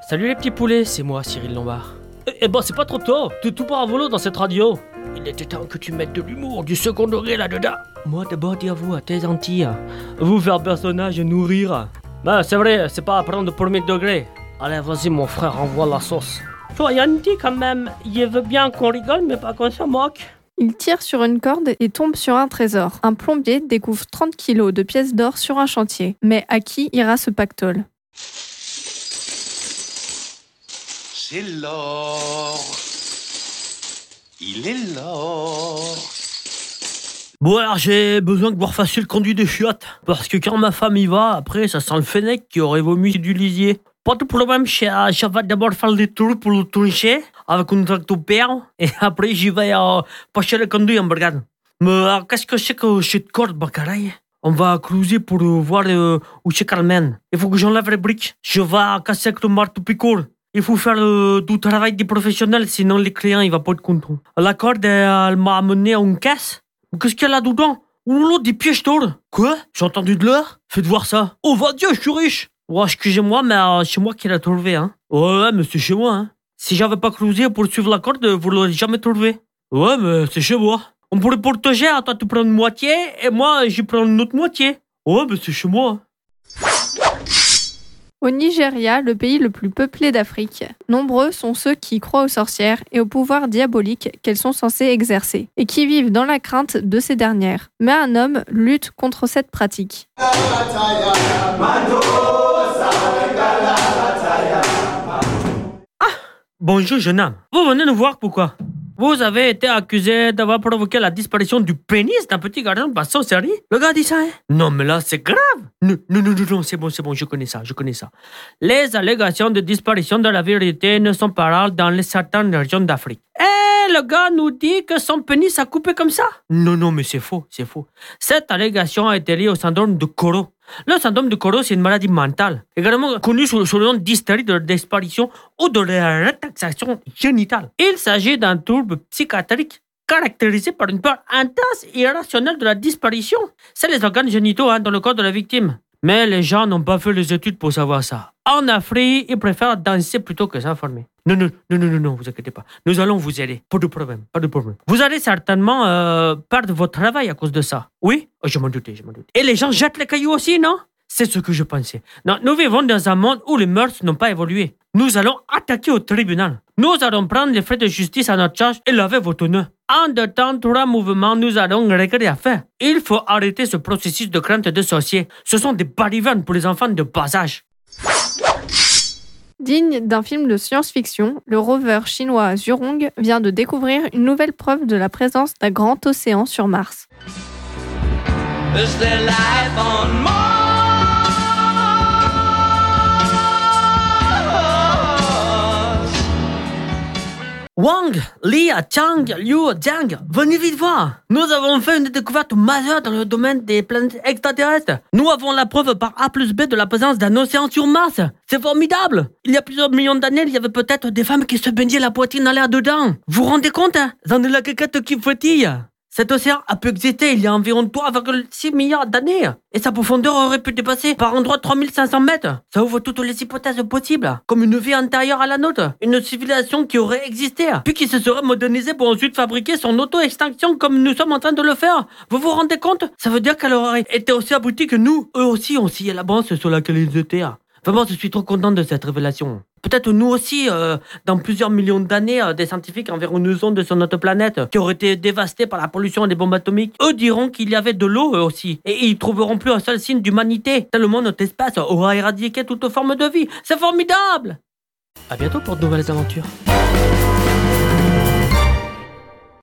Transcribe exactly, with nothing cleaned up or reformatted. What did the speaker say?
Salut les petits poulets, c'est moi Cyril Lombard. Eh, eh ben c'est pas trop tôt, t'es tout par à volo dans cette radio. Il était temps que tu mettes de l'humour, du second degré là-dedans. Moi d'abord dis à vous, à tes Antilles, vous faire personnage et nourrir. Ben c'est vrai, c'est pas à prendre de premier degré. Allez vas-y mon frère, envoie la sauce. Toi Yanti quand même, il veut bien qu'on rigole mais pas qu'on se moque. Il tire sur une corde et tombe sur un trésor. Un plombier découvre trente kilos de pièces d'or sur un chantier. Mais à qui ira ce pactole ? C'est l'or. Il est l'or. Bon alors j'ai besoin que vous refassiez le conduit des chiottes. Parce que quand ma femme y va, après ça sent le fennec qui aurait vomi du lisier. Pas de problème, je, je vais d'abord faire des tours pour le toucher avec un tractopelle et après j'y vais euh, passer le conduit en brigade. Mais euh, qu'est-ce que c'est que cette corde, Bacaraï? On va cruiser pour euh, voir euh, où c'est qu'elle mène. Il faut que j'enlève les briques. Je vais casser avec le marteau picour. Il faut faire euh, du travail des professionnels, sinon les clients ils vont pas être contents. La corde, elle m'a amené à une caisse. Qu'est-ce qu'il y a là-dedans? Oh, des pièges d'or. Quoi? J'ai entendu de l'or? Faites voir ça. Oh, va Dieu, je suis riche. Ouais, excusez-moi, mais euh, c'est moi qui l'ai trouvé, hein. Ouais, mais c'est chez moi, hein. Si j'avais pas cruisé pour suivre la corde, vous l'aurez jamais trouvé. Ouais, mais c'est chez moi. On pourrait partager, hein. Toi tu prends une moitié, et moi j'y prends une autre moitié. Ouais, mais c'est chez moi. Au Nigeria, le pays le plus peuplé d'Afrique, nombreux sont ceux qui croient aux sorcières et au pouvoir diabolique qu'elles sont censées exercer, et qui vivent dans la crainte de ces dernières. Mais un homme lutte contre cette pratique. Bonjour jeune homme, vous venez nous voir pourquoi? Vous avez été accusé d'avoir provoqué la disparition du pénis d'un petit garçon par sorcellerie? Le gars dit ça, hein? Non mais là c'est grave. Non, non, non, non, c'est bon, c'est bon, je connais ça, je connais ça. Les allégations de disparition de la vérité ne sont pas rares dans les certaines régions d'Afrique. Et le gars nous dit que son pénis a coupé comme ça? Non, non, mais c'est faux, c'est faux. Cette allégation a été liée au syndrome de Koro. Le syndrome de Koro, c'est une maladie mentale, également connue sous, sous le nom d'hystérie de disparition ou de la rétractation génitale. Il s'agit d'un trouble psychiatrique caractérisé par une peur intense et irrationnelle de la disparition. C'est les organes génitaux hein, dans le corps de la victime. Mais les gens n'ont pas fait les études pour savoir ça. En Afrique, ils préfèrent danser plutôt que s'informer. Non, non, non, non, non, non, vous inquiétez pas. Nous allons vous aider. Pas de problème, pas de problème. Vous allez certainement euh, perdre votre travail à cause de ça. Oui? Oh, je m'en doutais, je m'en doutais. Et les gens jettent les cailloux aussi, non? C'est ce que je pensais. Non, nous vivons dans un monde où les mœurs n'ont pas évolué. Nous allons attaquer au tribunal. Nous allons prendre les frais de justice à notre charge et laver votre nœud. En deux temps, trois mouvements, nous allons régler l'affaire. Il faut arrêter ce processus de crainte de sorciers. Ce sont des balivernes pour les enfants de bas âge. Digne d'un film de science-fiction, le rover chinois Zhurong vient de découvrir une nouvelle preuve de la présence d'un grand océan sur Mars. Is there life on Mars? Wang, Lia, Chang, Liu, Jiang, venez vite voir. Nous avons fait une découverte majeure dans le domaine des planètes extraterrestres. Nous avons la preuve par A plus B de la présence d'un océan sur Mars. C'est formidable. Il y a plusieurs millions d'années, il y avait peut-être des femmes qui se baignaient la poitrine à l'air dedans. Vous vous rendez compte, hein? J'en ai la caquette qui frétille. Cet océan a pu exister il y a environ trois virgule six milliards d'années. Et sa profondeur aurait pu dépasser par endroits trois mille cinq cents mètres. Ça ouvre toutes les hypothèses possibles. Comme une vie antérieure à la nôtre. Une civilisation qui aurait existé. Puis qui se serait modernisée pour ensuite fabriquer son auto-extinction comme nous sommes en train de le faire. Vous vous rendez compte? Ça veut dire qu'elle aurait été aussi aboutie que nous. Eux aussi ont scié la branche sur laquelle ils étaient. Vraiment, je suis trop content de cette révélation. Peut-être nous aussi, euh, dans plusieurs millions d'années, euh, des scientifiques enverront une sonde sur notre planète qui aurait été dévastée par la pollution et des bombes atomiques. Eux diront qu'il y avait de l'eau eux aussi. Et ils trouveront plus un seul signe d'humanité. Tellement notre espèce aura éradiqué toute forme de vie. C'est formidable! À bientôt pour de nouvelles aventures.